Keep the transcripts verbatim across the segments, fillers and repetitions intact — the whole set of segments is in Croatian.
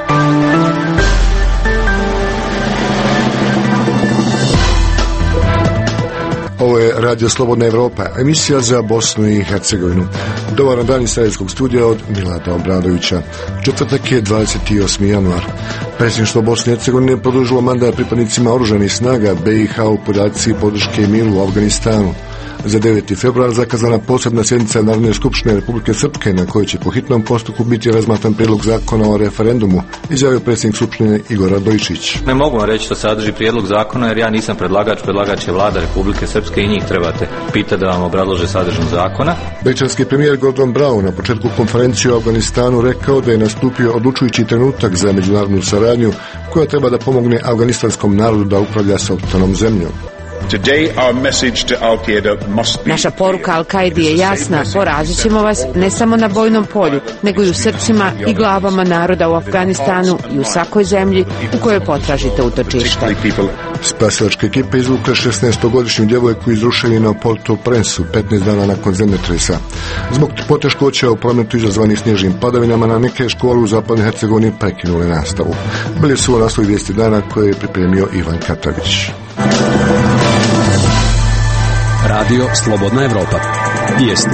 Ovo je Radio Slobodna Evropa, emisija za Bosnu i Hercegovinu. Dobar dan iz Sarajevskog studija od Milada Obradovića. Četvrtak je dvadeset osmi januar. Predsjedništvo Bosne i Hercegovine produžilo mandat pripadnicima oružanih snaga B i H u operaciji podrške miru u Afganistanu. Za deveti februar zakazana posebna sjednica Narodne skupštine Republike Srpske na kojoj će po hitnom postupku biti razmatran prijedlog zakona o referendumu, izjavio predsjednik skupštine Igor Radojičić. Ne mogu vam reći što sadrži prijedlog zakona jer ja nisam predlagač, predlagač je vlada Republike Srpske i njih trebate pitati da vam obrazlože sadržinu zakona. Britanski premijer Gordon Brown na početku konferencije o Afganistanu rekao da je nastupio odlučujući trenutak za međunarodnu saradnju koja treba da pomogne afganistanskom narodu da upravlja sopstvenom zemljom. Naša poruka Al-Kaidi je jasna, porazit ćemo vas ne samo na bojnom polju, nego i u srcima i glavama naroda u Afganistanu i u svakoj zemlji u kojoj potražite utočište. Spasilačke ekipe izvukle šesnaestogodišnju djevojku iz ruševina u Port-au-Prince petnaest dana nakon zemljotresa. Zbog poteškoća u prometu izazvanih snježnim padavinama na neke škole u zapadnoj Hercegovini prekinule nastavu. Bili su u naslovi vijesti dana koje je pripremio Ivan Katavić. Radio Slobodna Evropa. Vijesti.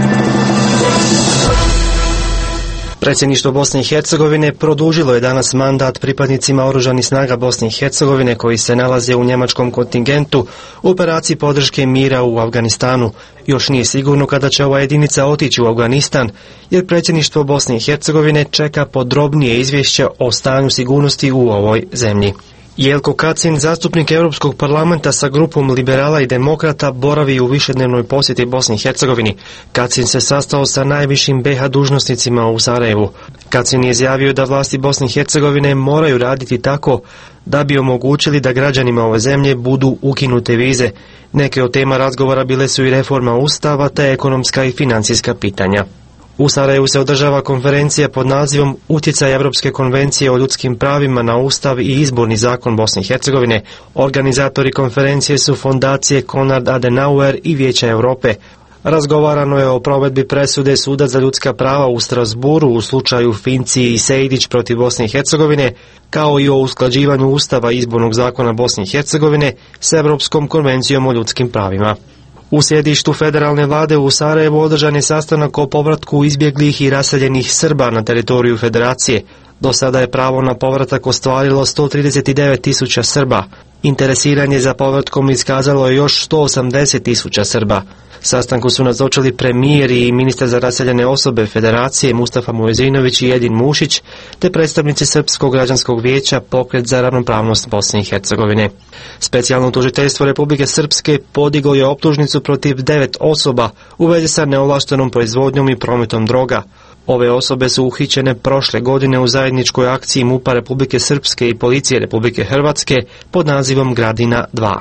Predsjedništvo Bosne i Hercegovine produžilo je danas mandat pripadnicima oružanih snaga Bosne i Hercegovine koji se nalaze u njemačkom kontingentu u operaciji podrške mira u Afganistanu. Još nije sigurno kada će ova jedinica otići u Afganistan, jer predsjedništvo Bosne i Hercegovine čeka podrobnije izvješće o stanju sigurnosti u ovoj zemlji. Jelko Kacin, zastupnik Europskog parlamenta sa grupom liberala i demokrata, boravi u višednevnoj posjeti Bosni i Hercegovini. Kacin se sastao sa najvišim B i H dužnosnicima u Sarajevu. Kacin je izjavio da vlasti Bosne i Hercegovine moraju raditi tako da bi omogućili da građanima ove zemlje budu ukinute vize. Neke od tema razgovora bile su i reforma ustava te ekonomska i financijska pitanja. U Sarajevu se održava konferencija pod nazivom Utjecaj Europske konvencije o ljudskim pravima na Ustav i izborni zakon Bosne i Hercegovine. Organizatori konferencije su fondacije Konrad Adenauer i Vijeća Europe. Razgovarano je o provedbi presude Suda za ljudska prava u Strasburu u slučaju Finci i Sejdić protiv Bosne i Hercegovine, kao i o usklađivanju Ustava i izbornog zakona Bosne i Hercegovine s Europskom konvencijom o ljudskim pravima. U sjedištu federalne vlade u Sarajevu održan je sastanak o povratku izbjeglih i raseljenih Srba na teritoriju federacije. Do sada je pravo na povratak ostvarilo sto trideset devet tisuća Srba. Interesiranje za povratkom iskazalo je još sto osamdeset tisuća Srba. Sastanku su nazočili premijer i ministar za raseljene osobe federacije Mustafa Mojezinović i Edin Mušić, te predstavnici Srpskog građanskog vijeća Pokret za ravnopravnost Bosne i Hercegovine. Specijalno tužiteljstvo Republike Srpske podiglo je optužnicu protiv devet osoba u vezi sa neovlaštenom proizvodnjom i prometom droga. Ove osobe su uhićene prošle godine u zajedničkoj akciji MUP-a Republike Srpske i Policije Republike Hrvatske pod nazivom Gradina dva.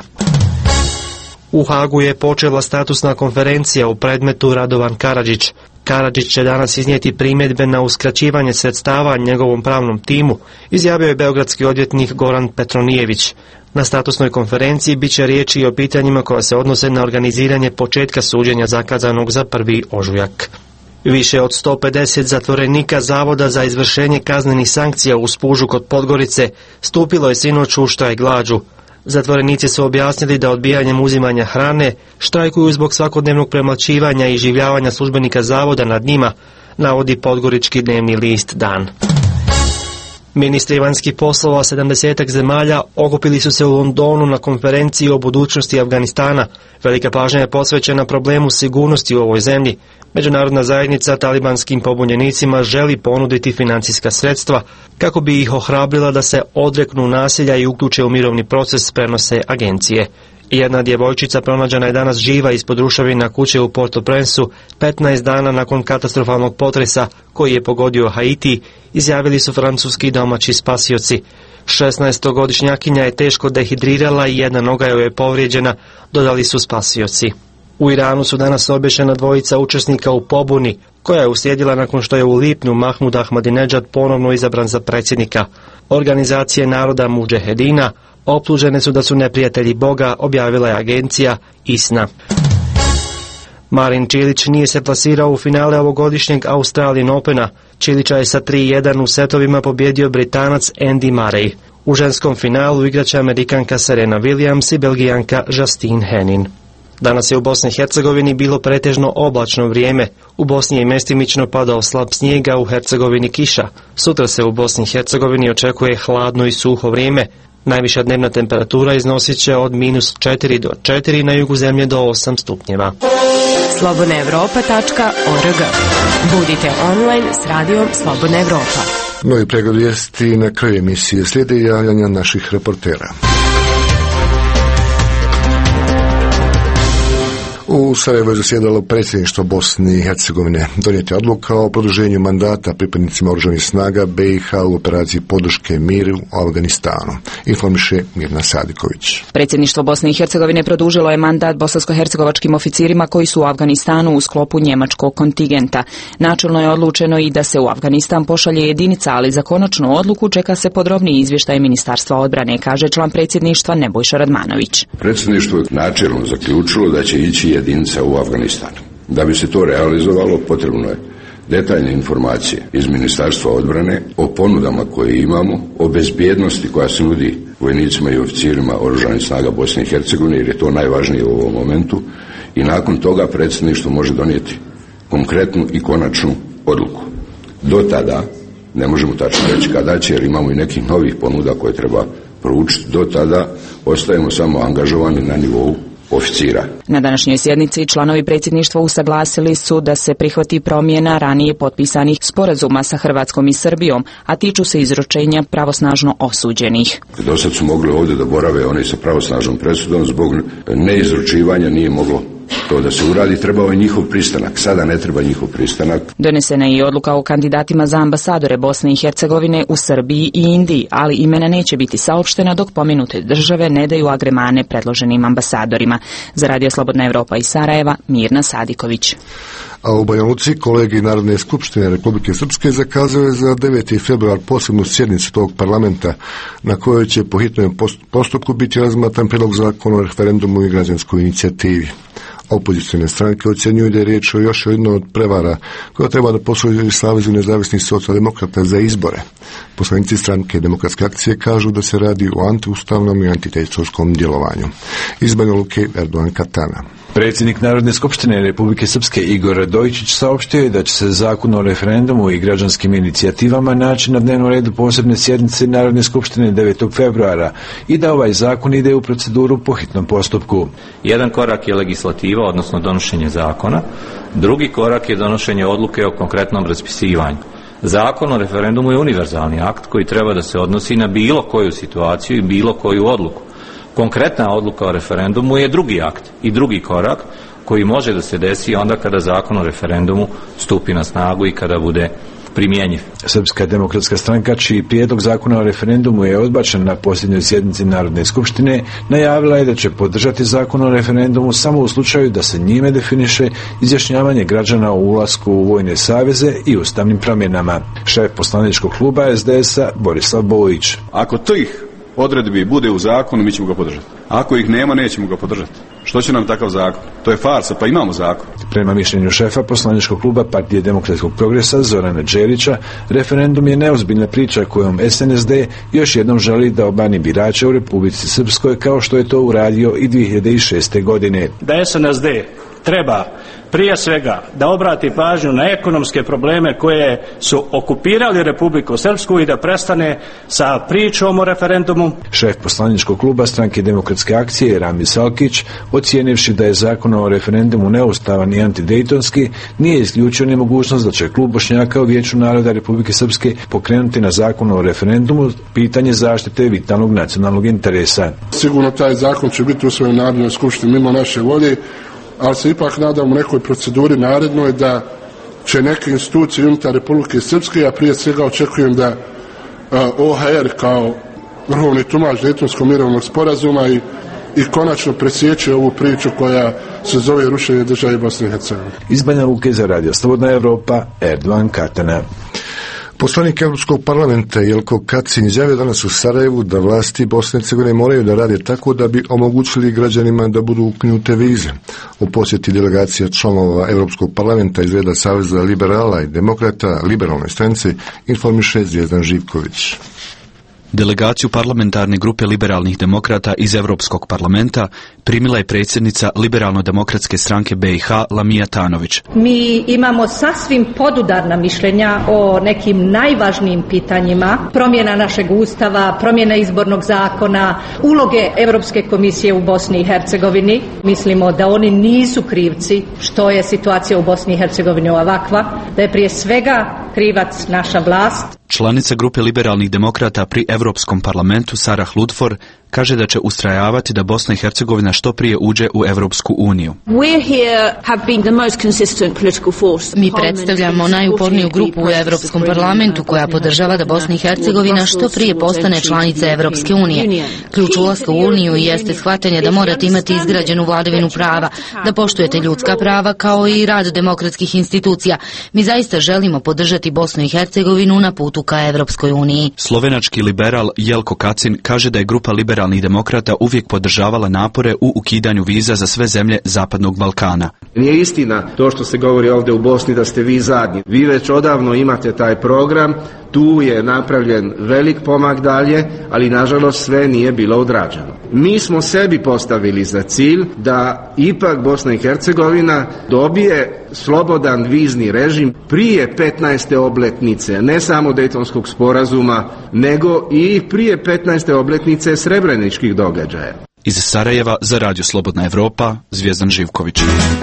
U Hagu je počela statusna konferencija u predmetu Radovan Karadžić. Karadžić će danas iznijeti primjedbe na uskraćivanje sredstava njegovom pravnom timu, izjavio je beogradski odvjetnik Goran Petronijević. Na statusnoj konferenciji bit će riječi i o pitanjima koja se odnose na organiziranje početka suđenja zakazanog za prvi ožujak. Više od sto pedeset zatvorenika Zavoda za izvršenje kaznenih sankcija u Spužu kod Podgorice stupilo je sinoć u štrajk glađu. Zatvorenici su objasnili da odbijanjem uzimanja hrane štrajkuju zbog svakodnevnog premlaćivanja i življavanja službenika zavoda nad njima, navodi podgorički dnevni list Dan. Ministri vanjskih poslova sedamdesetak zemalja okupili su se u Londonu na konferenciji o budućnosti Afganistana. Velika pažnja je posvećena problemu sigurnosti u ovoj zemlji. Međunarodna zajednica talibanskim pobunjenicima želi ponuditi financijska sredstva kako bi ih ohrabrila da se odreknu nasilja i uključe u mirovni proces, prenose agencije. Jedna djevojčica pronađena je danas živa ispod ruševina kuće u Port-au-Princeu petnaest dana nakon katastrofalnog potresa koji je pogodio Haiti, izjavili su francuski domaći spasioci. šesnaestogodišnjakinja je teško dehidrirala i jedna noga joj je povrijeđena, dodali su spasioci. U Iranu su danas obješena dvojica učesnika u pobuni, koja je uslijedila nakon što je u lipnju Mahmud Ahmadinejad ponovno izabran za predsjednika. Organizacije naroda Mudžahedina optužene su da su neprijatelji Boga, objavila je agencija I S N A. Marin Čilić nije se plasirao u finale ovogodišnjeg Australian Opena. Čilića je sa tri jedan u setovima pobjedio Britanac Andy Murray. U ženskom finalu igraće Amerikanka Serena Williams i Belgijanka Justine Henin. Danas je u Bosni i Hercegovini bilo pretežno oblačno vrijeme. U Bosni je mestimično padao slab snijega, u Hercegovini kiša. Sutra se u Bosni i Hercegovini očekuje hladno i suho vrijeme. Najviša dnevna temperatura iznosit će od minus četiri do četiri, na jugu zemlje do osam stupnjeva. slobodna evropa tačka org. Budite online s radijom Slobodna Evropa. Novi pregled vijesti na kraju emisije, slijede javljanja naših reportera. U Sarajevu je zasjedalo predsjedništvo Bosne i Hercegovine. Donijeti odluka o produženju mandata pripadnicima oružanih snaga B i H u operaciji podrške miru u Afganistanu. Informiše Mirna Sadiković. Predsjedništvo Bosne i Hercegovine produžilo je mandat bosansko-hercegovačkim oficirima koji su u Afganistanu u sklopu njemačkog kontingenta. Načelno je odlučeno i da se u Afganistan pošalje jedinica, ali za konačnu odluku čeka se podrobniji izvještaj Ministarstva odbrane, kaže član predsjedništva Nebojša Radmanović. Predsjedništvo je načelno zaključilo da će ići jedinica u Afganistanu. Da bi se to realizovalo, potrebno je detaljne informacije iz Ministarstva odbrane o ponudama koje imamo, o bezbjednosti koja se nudi vojnicima i oficirima oružanih snaga Bosne i Hercegovine, jer je to najvažnije u ovom momentu, i nakon toga predsjedništvo može donijeti konkretnu i konačnu odluku. Do tada, ne možemo tačno reći kada će, jer imamo i nekih novih ponuda koje treba proučiti, do tada ostajemo samo angažovani na nivou oficira. Na današnjoj sjednici članovi predsjedništva usaglasili su da se prihvati promjena ranije potpisanih sporazuma sa Hrvatskom i Srbijom, a tiču se izručenja pravosnažno osuđenih. Do sad su mogli ovdje da borave oni sa pravosnažnom presudom, zbog neizručivanja nije moglo to da se uradi, trebao je njihov pristanak. Sada ne treba njihov pristanak. Donesena je i odluka o kandidatima za ambasadore Bosne i Hercegovine u Srbiji i Indiji, ali imena neće biti saopštena dok pomenute države ne daju agremane predloženim ambasadorima. Za Radio Slobodna Evropa iz Sarajeva, Mirna Sadiković. A u Banja Luci kolegi Narodne skupštine Republike Srpske zakazao je za deveti februar posebnu sjednicu tog parlamenta na kojoj će po hitnom postupku biti razmatran prijedlog zakona o referendumu i građanskoj inicijativi. Opozicijne stranke ocjenjuju da je riječ o još jednoj od prevara koja treba da posluži Savezu nezavisnih socijaldemokrata za izbore. Poslanici stranke Demokratske akcije kažu da se radi o antiustavnom i antitečovskom djelovanju. Iz Banja Luke, Erdogan Katana. Predsjednik Narodne skupštine Republike Srpske Igor Radojičić saopštio je da će se zakon o referendumu i građanskim inicijativama naći na dnevnom redu posebne sjednice Narodne skupštine devetog februara i da ovaj zakon ide u proceduru po hitnom postupku. Jedan korak je legislativa, odnosno donošenje zakona, drugi korak je donošenje odluke o konkretnom raspisivanju. Zakon o referendumu je univerzalni akt koji treba da se odnosi na bilo koju situaciju i bilo koju odluku. Konkretna odluka o referendumu je drugi akt i drugi korak koji može da se desi onda kada zakon o referendumu stupi na snagu i kada bude primjenjiv. Srpska demokratska stranka, čiji prijedlog zakona o referendumu je odbačen na posljednjoj sjednici Narodne skupštine, najavila je da će podržati zakon o referendumu samo u slučaju da se njime definiše izjašnjavanje građana o ulasku u vojne saveze i ustavnim promjenama. Šef poslaničkog kluba es de es-a Borislav Bojić. Ako tih odredbi bude u zakonu, mi ćemo ga podržati. Ako ih nema, nećemo ga podržati. Što će nam takav zakon? To je farsa, pa imamo zakon. Prema mišljenju šefa poslaničkog kluba Partije demokratskog progresa Zorana Đelića, referendum je neozbiljna priča kojom es en es de još jednom želi da obmani birače u Republici Srpskoj, kao što je to uradio i dvije hiljade šeste. godine. Da es en es de treba prije svega da obrati pažnju na ekonomske probleme koje su okupirali Republiku Srpsku i da prestane sa pričom o referendumu. Šef poslaničkog kluba Stranke demokratske akcije Rami Salkić, ocijenivši da je zakon o referendumu neustavan i antidejtonski, nije isključio ni mogućnost da će klub Bošnjaka u Vijeću naroda Republike Srpske pokrenuti na zakon o referendumu pitanje zaštite vitalnog nacionalnog interesa. Sigurno taj zakon će biti usvojen u Narodnoj skupštini mimo naše volje, ali se ipak nadam u nekoj proceduri narednoj da će neke institucije unutar Republike Srpske, a prije svega očekujem da o ha er kao vrhovni tumač Dejtonskog mirovnog sporazuma i, i konačno presjeće ovu priču koja se zove rušenje države Bosne i Hercegovine. Iz Banja Luke za Radio Slobodna Evropa, Erdogan Katana. Poslanik Europskog parlamenta Jelko Kacin izjavio danas u Sarajevu da vlasti Bosne i Hercegovine moraju da rade tako da bi omogućili građanima da budu ukinute vize. U posjeti delegacija članova Europskog parlamenta iz reda Saveza liberala i demokrata liberalnoj stranci informiše Zvijezdan Živković. Delegaciju parlamentarne grupe liberalnih demokrata iz Europskog parlamenta primila je predsjednica Liberalno-demokratske stranke B i H Lamija Tanović. Mi imamo sasvim podudarna mišljenja o nekim najvažnijim pitanjima, promjena našeg ustava, promjena izbornog zakona, uloge Europske komisije u Bosni i Hercegovini. Mislimo da oni nisu krivci što je situacija u Bosni i Hercegovini ovakva, da je prije svega krivac naša vlast. Članica grupe liberalnih demokrata pri Europskom parlamentu Sarah Ludford kaže da će ustrajavati da Bosna i Hercegovina što prije uđe u Europsku uniju. Mi predstavljamo najuporniju grupu u Europskom parlamentu koja podržava da Bosna i Hercegovina što prije postane članica Europske unije. Ključ ulaska u uniju jeste shvatanje da morate imati izgrađenu vladavinu prava, da poštujete ljudska prava kao i rad demokratskih institucija. Mi zaista želimo podržati Bosnu i Hercegovinu na putu ka Europskoj uniji. Slovenački liberal Jelko Kacin kaže da je grupa liberalnih demokrata uvijek podržavala napore u ukidanju viza za sve zemlje Zapadnog Balkana. Nije istina to što se govori ovdje u Bosni da ste vi zadnji. Vi već odavno imate taj program, tu je napravljen velik pomak dalje, ali nažalost sve nije bilo odrađeno. Mi smo sebi postavili za cilj da ipak Bosna i Hercegovina dobije slobodan vizni režim prije petnaeste obljetnice, ne samo Dejtonskog sporazuma, nego i prije petnaeste obljetnice srebreničkih događaja. Iz Sarajeva za Radio Slobodna Evropa, Zvijezdan Živković.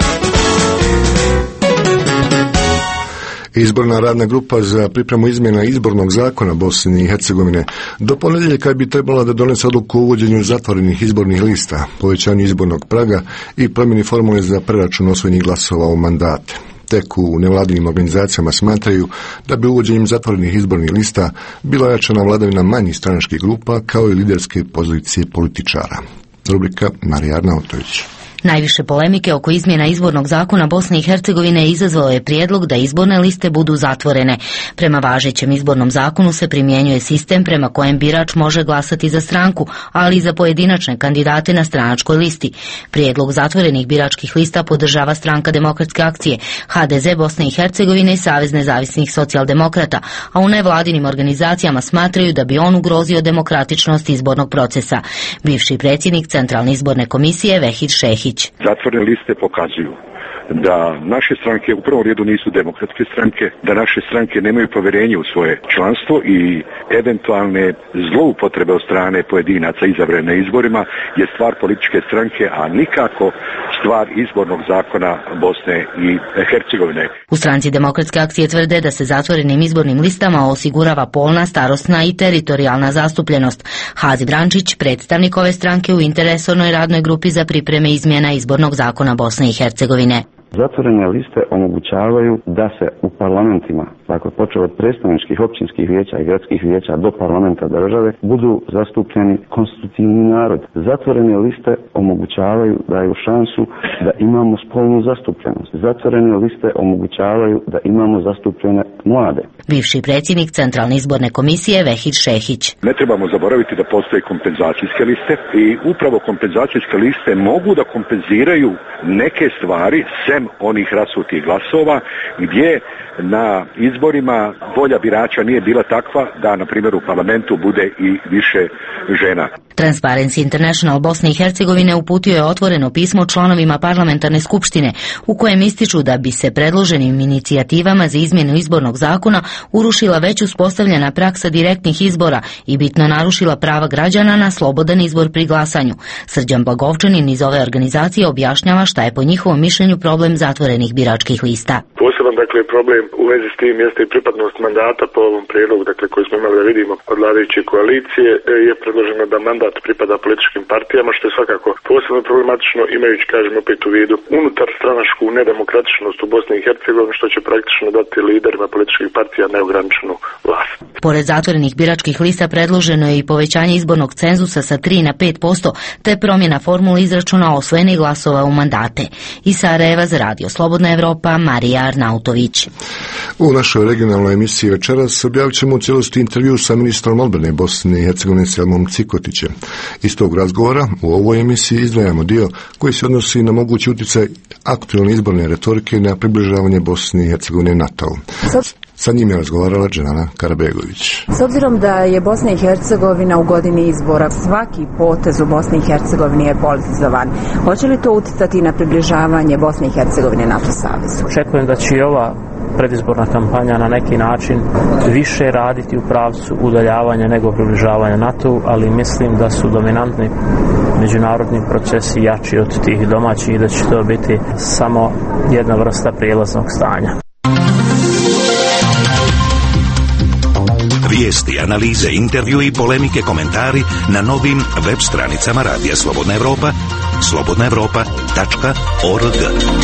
Izborna radna grupa za pripremu izmjena izbornog zakona Bosne i Hercegovine do ponedjeljka bi trebala da donese odluku o uvođenju zatvorenih izbornih lista, povećanju izbornog praga i promjeni formule za preračun osvojenih glasova u mandate. Tek u nevladinim organizacijama smatraju da bi uvođenjem zatvorenih izbornih lista bila ojačana vladavina manjih stranačkih grupa kao i liderske pozicije političara. Rubrika Marija Arnautović. Najviše polemike oko izmjena izbornog zakona Bosne i Hercegovine izazvao je prijedlog da izborne liste budu zatvorene. Prema važećem izbornom zakonu se primjenjuje sistem prema kojem birač može glasati za stranku, ali i za pojedinačne kandidate na stranačkoj listi. Prijedlog zatvorenih biračkih lista podržava Stranka demokratske akcije, H D Z Bosne i Hercegovine i Savez nezavisnih socijaldemokrata, a u nevladinim organizacijama smatraju da bi on ugrozio demokratičnost izbornog procesa. Bivši predsjednik Centralne izborne komisije Vehid Šehić. Zatvorene liste pokazuju da naše stranke u prvom redu nisu demokratske stranke, da naše stranke nemaju povjerenje u svoje članstvo i eventualne zloupotrebe od strane pojedinaca izabrane na izborima je stvar političke stranke, a nikako stvar izbornog zakona Bosne i Hercegovine. U Stranci demokratske akcije tvrde da se zatvorenim izbornim listama osigurava polna, starosna i teritorijalna zastupljenost. Hazi Brančić, predstavnik ove stranke u interresornoj radnoj grupi za pripreme izmjena izbornog zakona Bosne i Hercegovine. Zatvorene liste omogućavaju da se u parlamentima, dakle počeo od predstavničkih općinskih vijeća i gradskih vijeća do parlamenta države, budu zastupljeni konstitutivni narod. Zatvorene liste omogućavaju, daju šansu da imamo spolnu zastupljenost. Zatvorene liste omogućavaju da imamo zastupljene mlade. Bivši predsjednik Centralne izborne komisije Vehid Šehić. Ne trebamo zaboraviti da postoje kompenzacijske liste i upravo kompenzacijske liste mogu da kompenziraju neke stvari sem onih rasutih glasova gdje na izborima volja birača nije bila takva da, na primjer, u parlamentu bude i više žena. Transparency International Bosne i Hercegovine uputio je otvoreno pismo članovima parlamentarne skupštine u kojem ističu da bi se predloženim inicijativama za izmjenu izbornog zakona urušila već uspostavljena praksa direktnih izbora i bitno narušila prava građana na slobodan izbor pri glasanju. Srđan Blagovčanin iz ove organizacije objašnjava šta je po njihovom mišljenju problem zatvorenih biračkih lista. Poseban dakle problem u vezi s tim jeste i pripadnost mandata po ovom prijedlogu, dakle koji smo imali da vidimo od vladajuće koalicije, je predloženo da mandat pripada političkim partijama, što je svakako posebno problematično, imajući, kažem, opet u vidu unutar stranačku nedemokratičnost u Bosni i Hercegovini, što će praktično dati liderima političkih partija neograničenu vlast. Pored zatvorenih biračkih lista predloženo je i povećanje izbornog cenzusa sa tri na pet posto, te promjena formule izračuna osvojenih glasova u mandate. Iz Sarajeva za Radio Slobodna Evropa, Marija Arnautović. U našoj regionalnoj emisiji večeras objavit ćemo u cijelosti intervju sa ministrom odbrane Bosne i Hercegovine Selmom Cikotićem. Iz tog razgovora u ovoj emisiji izdvajamo dio koji se odnosi na mogući utjecaj aktualne izborne retorike na približavanje Bosne i Hercegovine NATO-u. Sa njim je razgovarala Dženana Karabegović. S obzirom da je Bosna i Hercegovina u godini izbora, svaki potez u Bosni i Hercegovini je politizovan. Hoće li to utjecati na približavanje Bosne i Hercegovine NATO savezu? Očekujem da će i ova predizborna kampanja na neki način više raditi u pravcu udaljavanja nego približavanja NATO-u, ali mislim da su dominantni međunarodni procesi jači od tih domaćih i da će to biti samo jedna vrsta prijelaznog stanja. Vijesti, analize, intervju i polemike, komentari na novim web stranicama Radija Slobodna Evropa, slobodna evropa tačka org.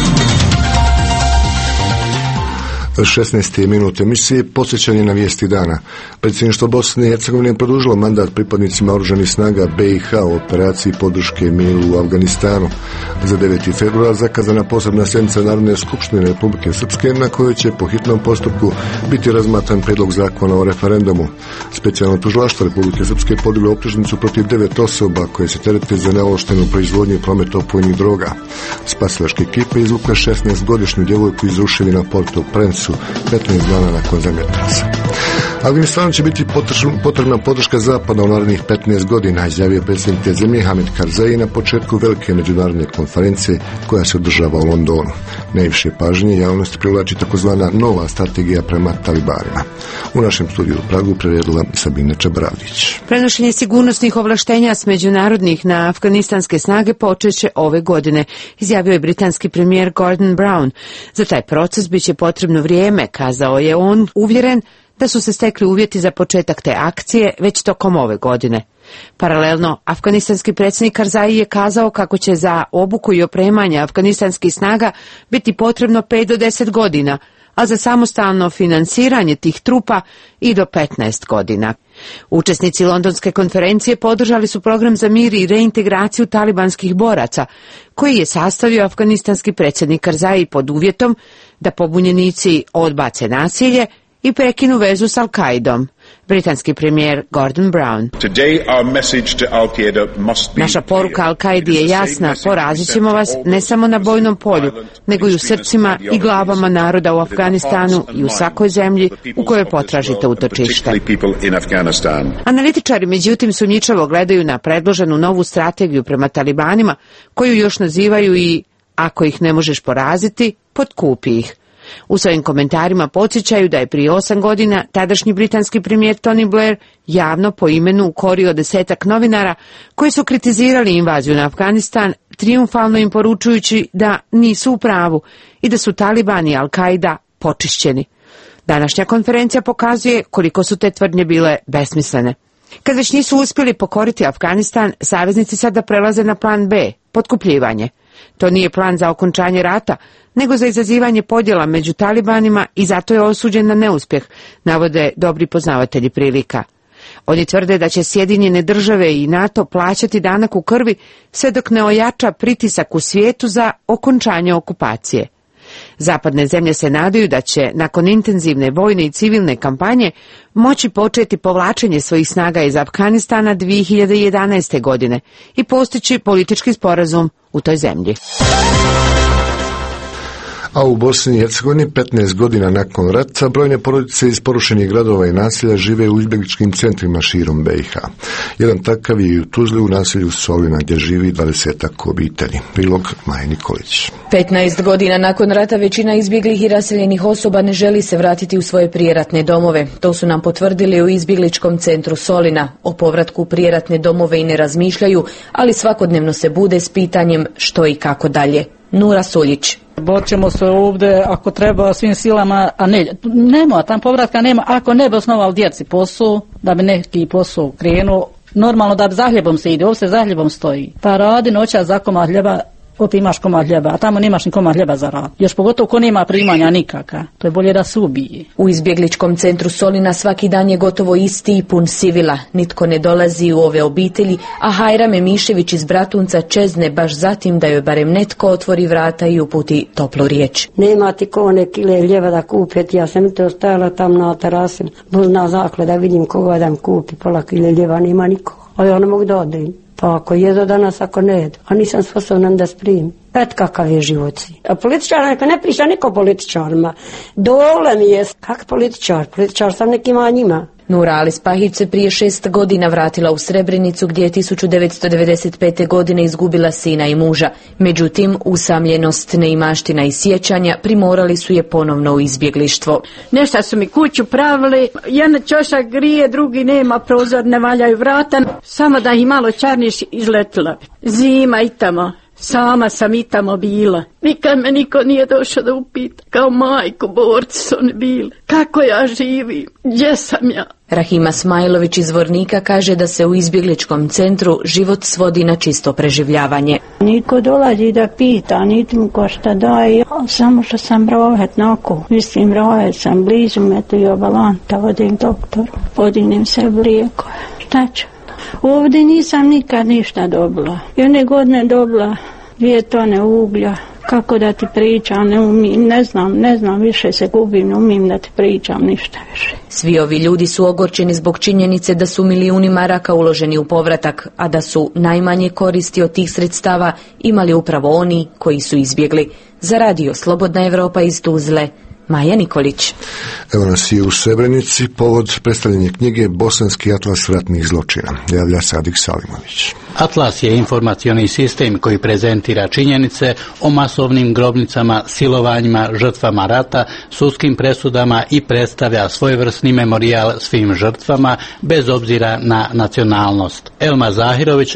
šesnaeste minute emisije posjećanje na vijesti dana. Predsjedništvo Bosne i Hercegovine je produžilo mandat pripadnicima oružanih snaga B i H u operaciji podrške miru u Afganistanu. Za deveti februar zakazana posebna sjednica Narodne skupštine Republike Srpske na kojoj će po hitnom postupku biti razmatran prijedlog zakona o referendumu. Specijalno tužilaštvo Republike Srpske podiglo optužnicu protiv devet osoba koje se terete za neovlaštenu proizvodnju i promet opojnih droga. Spasilačke ekipe izvukle šesnaestogodišnju djevojku iz ruševina Porto Prensu petnaest dana nakon zemljotresa. Afganistanu će biti potrebna podrška Zapada u narednih petnaest godina, izjavio predsjednik te zemlje Hamid Karzai na početku velike međunarodne konferencije koja se održava u Londonu. Najviše pažnje javnosti privlači takozvana nova strategija prema talibanima. U našem studiju u Pragu priredila Sabine Čabravdić. Prenošenje sigurnosnih ovlaštenja s međunarodnih na afganistanske snage počeće ove godine, izjavio je britanski premijer Gordon Brown. Za taj proces biće potrebno vrijeme, kazao je on, uvjeren da su se stekli uvjeti za početak te akcije već tokom ove godine. Paralelno, afganistanski predsjednik Karzai je kazao kako će za obuku i opremanje afganistanskih snaga biti potrebno pet do deset godina, a za samostalno financiranje tih trupa i do petnaest godina. Učesnici londonske konferencije podržali su program za mir i reintegraciju talibanskih boraca, koji je sastavio afganistanski predsjednik Karzai pod uvjetom da pobunjenici odbace nasilje i prekinu vezu s Al-Qaidom. Britanski premijer Gordon Brown. Naša poruka Al-Qaidi je jasna, porazit ćemo vas ne samo na bojnom polju, nego i u srcima i glavama naroda u Afganistanu i u svakoj zemlji u kojoj potražite utočište. Analitičari međutim sumnjičavo gledaju na predloženu novu strategiju prema talibanima, koju još nazivaju i ako ih ne možeš poraziti, potkupi ih. U svojim komentarima podsjećaju da je prije osam godina tadašnji britanski premijer Tony Blair javno po imenu ukorio desetak novinara koji su kritizirali invaziju na Afganistan, trijumfalno im poručujući da nisu u pravu i da su Talibani i Al-Qaida počišćeni. Današnja konferencija pokazuje koliko su te tvrdnje bile besmislene. Kad već nisu uspjeli pokoriti Afganistan, saveznici sada prelaze na plan B, potkupljivanje. To nije plan za okončanje rata, nego za izazivanje podjela među talibanima i zato je osuđen na neuspjeh, navode dobri poznavatelji prilika. Oni tvrde da će Sjedinjene države i NATO plaćati danak u krvi sve dok ne ojača pritisak u svijetu za okončanje okupacije. Zapadne zemlje se nadaju da će, nakon intenzivne vojne i civilne kampanje, moći početi povlačenje svojih snaga iz Afganistana dvije hiljade jedanaeste. godine i postići politički sporazum u toj zemlji. A u Bosni i Hercegovini petnaest godina nakon rata brojne porodice iz porušenih gradova i naselja žive u izbjegličkim centrima širom B i H. Jedan takav je i u Tuzli u naselju Solina gdje živi dvadesetak obitelji. Prilog Maja Nikolić. petnaest godina nakon rata većina izbjeglih i raseljenih osoba ne želi se vratiti u svoje prijeratne domove. To su nam potvrdili u izbjegličkom centru Solina. O povratku u prijeratne domove i ne razmišljaju, ali svakodnevno se bude s pitanjem što i kako dalje. Nura Suljić. Borit ćemo se ovdje ako treba svim silama, a ne, nema, tam povratka nema, ako ne bi osnovali djeci posao, da bi neki posao krenuo, normalno da bi za hljebom se ide, ovdje se za hljebom stoji. Pa radi noća za komad hljeba, opet imaš komad hljeba, a tamo nemaš ni komad hljeba za rad. Još pogotovo ko nema primanja nikaka, to je bolje da se ubije. U izbjegličkom centru Solina svaki dan je gotovo isti i pun sivila. Nitko ne dolazi u ove obitelji, a Hajra Memišević iz Bratunca čezne baš zatim da joj barem netko otvori vrata i uputi toplu riječ. Nema ti ko one kile hljeba da kupiti, ja sam i to stajala tam na terasi, buzna zakle da vidim koga da mi kupi pola kile hljeba, nema nikoga, a ja ne mogu da odim. Pa ako jedu danas, ako ne jedu, a nisam sposobna da sprim. Et kakav je život. A političar, neka ne priča niko političarima. Dole mi je, kak političar, političar sam nekima njima. Nura Ali Spahić se prije šest godina vratila u Srebrenicu gdje je tisuću devetsto devedeset pete. godine izgubila sina i muža. Međutim, usamljenost, neimaština i sjećanja primorali su je ponovno u izbjeglištvo. Nešto su mi kuću pravili, jedan čošak grije, drugi nema prozor, ne valjaju vrata, samo da ih malo čarniš izletila. Zima i tamo. Sama sam i tamo bila. Nikad me niko nije došao da upita. Kao majku, borci su oni bili. Kako ja živim? Gdje sam ja? Rahima Smajlović iz Vornika kaže da se u izbjegličkom centru život svodi na čisto preživljavanje. Niko dolazi da pita, niti mu ko šta daje, samo što sam rohet nako. Mislim, rohet sam blizu me tu i obalanta, vodim doktoru, podinem se lijekove. Šta ću? Ovdje nisam nikad ništa dobila. Jedne godine dobila dvije tone uglja. Kako da ti pričam, ne umim, ne znam, ne znam, više se gubim, ne umim da ti pričam ništa više. Svi ovi ljudi su ogorčeni zbog činjenice da su milijuni maraka uloženi u povratak, a da su najmanje koristi od tih sredstava imali upravo oni koji su izbjegli. Za radio Slobodna Evropa iz Tuzle, Maja Nikolić. Evo nas i u Srebrenici, povod predstavljanja knjige Bosanski atlas ratnih zločina. Javlja Sadik Salimović. Atlas je informacioni sistem koji prezentira činjenice o masovnim grobnicama, silovanjima, žrtvama rata, sudskim presudama i predstavlja svojevrsni memorijal svim žrtvama bez obzira na nacionalnost. Elma Zahirović,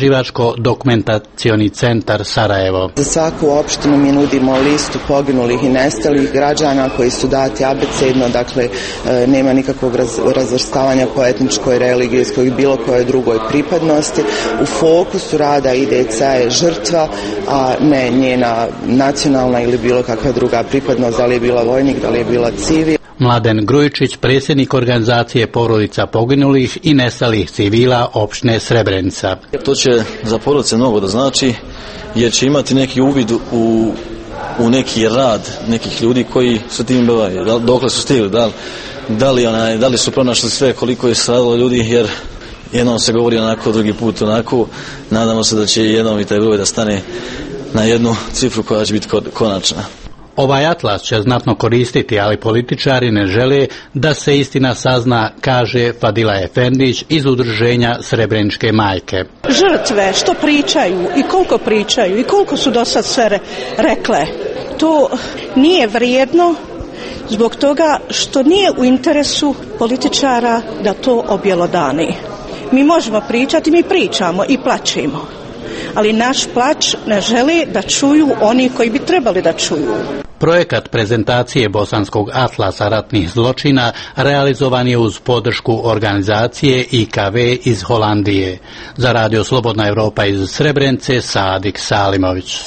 Istraživačko-dokumentacioni centar Sarajevo. Za svaku opštinu mi nudimo listu poginulih i nestalih građana koji su dati abecedno, dakle nema nikakvog razvrstavanja po etničkoj, religijskoj i bilo kojoj drugoj pripadnosti. U fokusu rada I D C je žrtva, a ne njena nacionalna ili bilo kakva druga pripadnost, da li je bila vojnik, da li je bila civil. Mladen Grujičić, predsjednik organizacije porodica poginulih i nestalih civila opštine Srebrenica. To će za porodice mnogo da znači, jer će imati neki uvid u u neki rad nekih ljudi koji su tim bavaju, dokle su stigli, da li, da li, onaj, da li su pronašli sve, koliko je stradalo ljudi, jer jednom se govori onako, drugi put onako. Nadamo se da će jednom i taj broj da stane na jednu cifru koja će biti konačna. Ovaj atlas će znatno koristiti, ali političari ne žele da se istina sazna, kaže Fadila Efendić iz udruženja Srebreničke majke. Žrtve što pričaju i koliko pričaju i koliko su do sad sve rekle, to nije vrijedno zbog toga što nije u interesu političara da to objelodani. Mi možemo pričati, mi pričamo i plačemo, ali naš plač ne želi da čuju oni koji bi trebali da čuju. Projekat prezentacije Bosanskog atlasa ratnih zločina realizovan je uz podršku organizacije I K V iz Holandije. Za radio Slobodna Evropa iz Srebrenice, Sadik Salimović.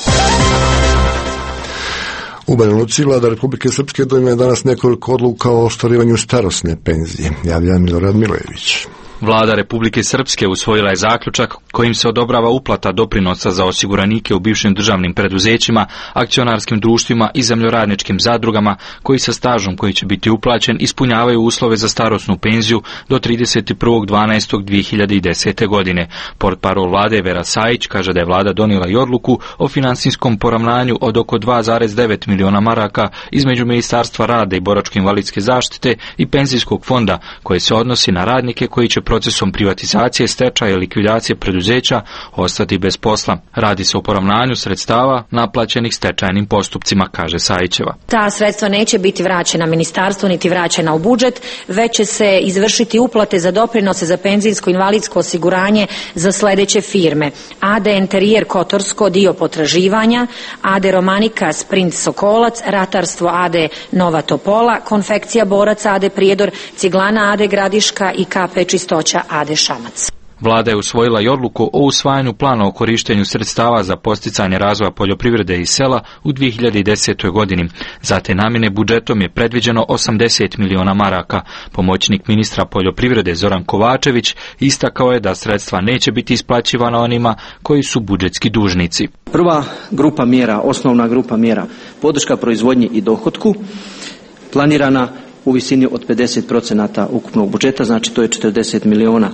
U Banja Luci Vlada Republike Srpske donijela danas nekoliko odluka o ostvarivanju starosne penzije. Javlja Milorad Milojević. Vlada Republike Srpske usvojila je zaključak kojim se odobrava uplata doprinosa za osiguranike u bivšim državnim preduzećima, akcionarskim društvima i zemljoradničkim zadrugama koji sa stažom koji će biti uplaćen ispunjavaju uslove za starosnu penziju do trideset prvog dvanaestog dvije hiljade desete. godine. Portparol vlade Vera Sajić kaže da je vlada donijela i odluku o finansijskom poravnanju od oko dva zarez devet miliona maraka između Ministarstva rada i boračko-invalidske zaštite i penzijskog fonda koje se odnosi na radnike koji će procesom privatizacije, stečaja i likvidacije preduzeća ostati bez posla. Radi se o poravnanju sredstava naplaćenih stečajnim postupcima, kaže Sajićeva. Ta sredstva neće biti vraćena ministarstvu niti vraćena u budžet, već će se izvršiti uplate za doprinose za penzijsko invalidsko osiguranje za sljedeće firme: A D Interijer Kotorsko, dio potraživanja, A D Romanika Sprint Sokolac, Ratarstvo A D Nova Topola, Konfekcija Borac A D Prijedor, Ciglana A D Gradiška i K P Čistoća A D Šamac. Vlada je usvojila i odluku o usvajanju plana o korištenju sredstava za posticanje razvoja poljoprivrede i sela u dvije hiljade desetoj. godini. Za te namjene budžetom je predviđeno osamdeset miliona maraka. Pomoćnik ministra poljoprivrede Zoran Kovačević istakao je da sredstva neće biti isplaćivana onima koji su budžetski dužnici. Prva grupa mjera, osnovna grupa mjera, podrška proizvodnji i dohotku, planirana u visini od pedeset procenata ukupnog budžeta, znači to je četrdeset miliona.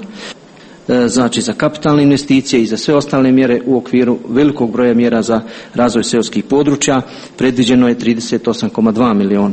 Znači za kapitalne investicije i za sve ostale mjere u okviru velikog broja mjera za razvoj seoskih područja predviđeno je trideset osam zarez dva miliona.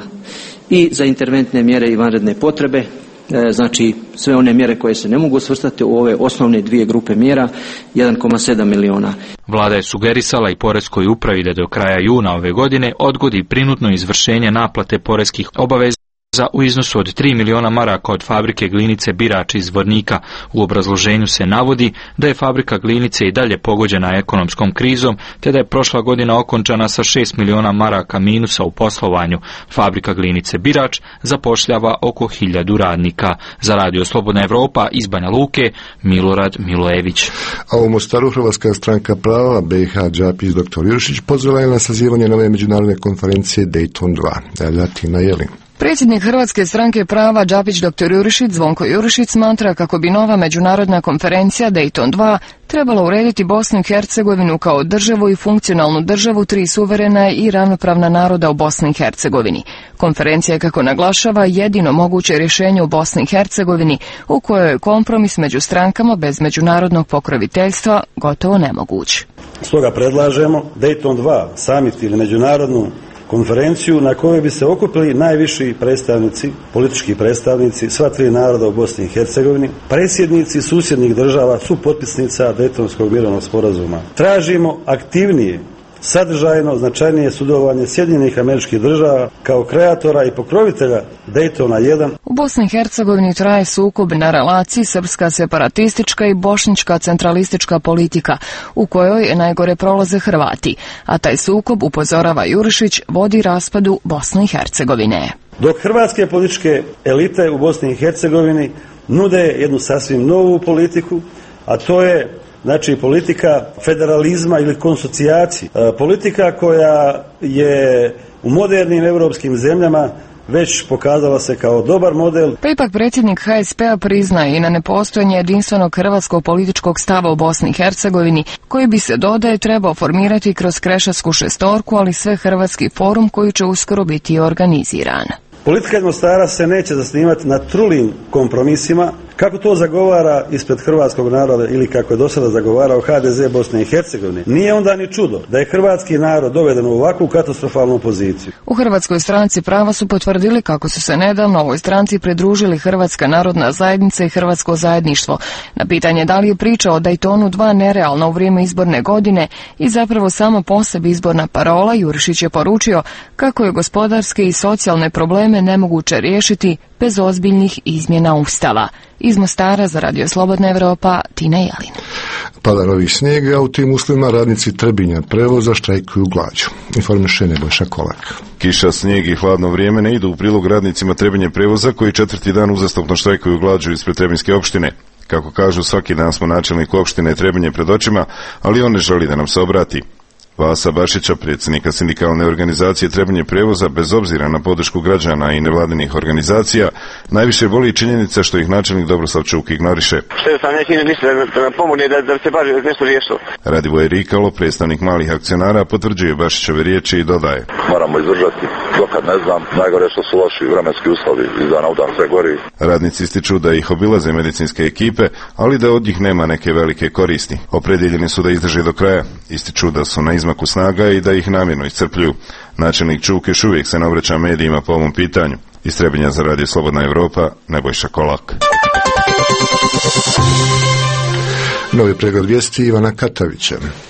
I za interventne mjere i vanredne potrebe, znači sve one mjere koje se ne mogu svrstati u ove osnovne dvije grupe mjera, jedan zarez sedam miliona. Vlada je sugerisala i poreskoj upravi da do kraja juna ove godine odgodi prinudno izvršenje naplate poreskih obaveza u iznosu od tri miliona maraka od fabrike glinice Birač iz Zvornika. U obrazloženju se navodi da je fabrika glinice i dalje pogođena ekonomskom krizom, te da je prošla godina okončana sa šest miliona maraka minusa u poslovanju. Fabrika glinice Birač zapošljava oko hiljadu radnika. Za Radio Slobodna Evropa iz Banja Luke, Milorad Milojević. A u Mostaru Hrvatska stranka prava B i H Đapić doktor Jurišić pozvala je na sazivanje nove međunarodne konferencije Dayton dva. Eljatina Jelin. Predsjednik Hrvatske stranke prava Đapić doktor Jurišić Zvonko Jurišić smatra kako bi nova međunarodna konferencija Dayton dva trebala urediti Bosnu i Hercegovinu kao državu i funkcionalnu državu tri suverena i ravnopravna naroda u Bosni i Hercegovini. Konferencija je, kako naglašava, jedino moguće rješenje u Bosni i Hercegovini u kojoj je kompromis među strankama bez međunarodnog pokroviteljstva gotovo nemoguć. Stoga predlažemo Dayton dva, summit ili međunarodnu konferenciju na kojoj bi se okupili najviši predstavnici, politički predstavnici sva tri naroda u Bosni i Hercegovini, predsjednici susjednih država su potpisnica Daytonskog mirovnog sporazuma. Tražimo aktivnije, sadržajno značajnije sudjelovanje Sjedinjenih Američkih Država kao kreatora i pokrovitelja Daytona jedan. U Bosni i Hercegovini traje sukob na relaciji srpska separatistička i bošnjička centralistička politika, u kojoj najgore prolaze Hrvati, a taj sukob, upozorava Jurišić, vodi raspadu Bosne i Hercegovine. Dok hrvatske političke elite u Bosni i Hercegovini nude jednu sasvim novu politiku, a to je znači politika federalizma ili konsocijacije. Politika koja je u modernim europskim zemljama već pokazala se kao dobar model. Pa ipak predsjednik H S P-a priznaje i na nepostojanje jedinstvenog hrvatskog političkog stava u Bosni i Hercegovini, koji bi se, dodaje, trebao formirati kroz Krešatsku šestorku, ali sve hrvatski forum koji će uskoro biti organiziran. Politika Mostara se neće zasnivati na trulim kompromisima, kako to zagovara ispred hrvatskog naroda ili kako je do sada zagovarao H D Z Bosne i Hercegovine. Nije onda ni čudo da je hrvatski narod doveden u ovakvu katastrofalnu poziciju. U Hrvatskoj stranci prava su potvrdili kako su se nedavno ovoj stranci pridružili Hrvatska narodna zajednica i Hrvatsko zajedništvo. Na pitanje da li je priča o Daytonu dva nerealna u vrijeme izborne godine i zapravo samo po sebi izborna parola, Jurišić je poručio kako je gospodarske i socijalne probleme nemoguće riješiti bez ozbiljnih izmjena Ustava. Iz Mostara za Radio Slobodna Evropa, Tina Jelin. Pada novi snijeg, a u tim uslovima radnici Trebinja prevoza štrajkuju glađu. Informiše Nebojša Kolak. Kiša, snijeg i hladno vrijeme ne idu u prilog radnicima Trebinje prevoza koji četvrti dan uzastopno štrajkuju glađu ispred Trebinjske opštine. Kako kažu, svaki dan smo načelnik opštine Trebinje pred očima, ali on ne želi da nam se obrati. Vasa Bašića, predsjednika sindikalne organizacije Trebinje prevoza, bez obzira na podršku građana i nevladinih organizacija, najviše boli činjenica što ih načelnik Dobroslav Čuk ignoriše. Što sam neki misle da pomogne da, da se bar nešto riješilo. Radivoj Rikalo, predstavnik malih akcionara, potvrđuje Bašićeve riječi i dodaje: moramo izdržati, dokad ne znam, najgore što su loši vremenski uslovi, iz dana u dan sve gori. Radnici ističu da ih obilaze medicinske ekipe, ali da od njih nema neke velike koristi. Opredjeljeni su da izdrže do kraja, ističu da su na izmaku snaga i da ih namjerno iscrpljuju. Načelnik Čuk još uvijek se ne obraća medijima po ovom pitanju. Iz Trebinja za Radio Slobodna Evropa, Nebojša Kolak. Novi pregled vijesti Ivana Katavića.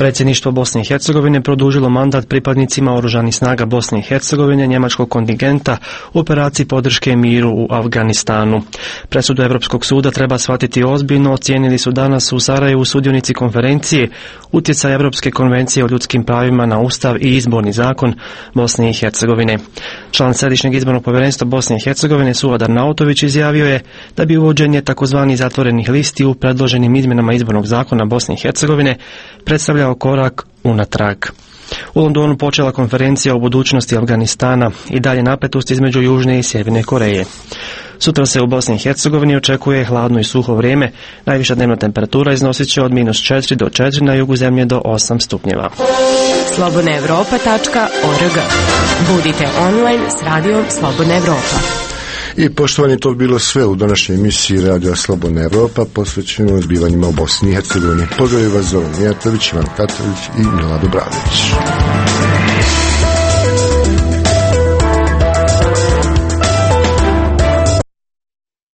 Predsjedništvo Bosne i Hercegovine produžilo mandat pripadnicima oružanih snaga Bosne i Hercegovine njemačkog kontingenta u operaciji podrške miru u Afganistanu. Presudu Europskog suda treba shvatiti ozbiljno, ocijenili su danas u Sarajevu sudionici konferencije utjecaj Europske konvencije o ljudskim pravima na Ustav i izborni zakon Bosne i Hercegovine. Član Središnjeg izbornog povjerenstva Bosne i Hercegovine Suad Arnautović izjavio je da bi uvođenje takozvanih zatvorenih listi u predloženim izmjenama izbornog zakona Bosne i Hercegovine predstavljao korak unatrag. U Londonu počela konferencija o budućnosti Afganistana i dalje napetost između Južne i Sjeverne Koreje. Sutra se u Bosni i Hercegovini očekuje hladno i suho vrijeme. Najviša dnevna temperatura iznosit će od minus četiri do četiri, na jugu zemlje do osam stupnjeva. slobodna europa tačka org. Budite online s radijom Slobodna Evropa. I poštovani, to bilo sve u današnjoj emisiji Radija Slobodna Evropa posvećeno zbivanjima u Bosni i Hercegovini. Pozdravljaju vas Zoran Mijatović, Ivan Katović i Milado Bradović.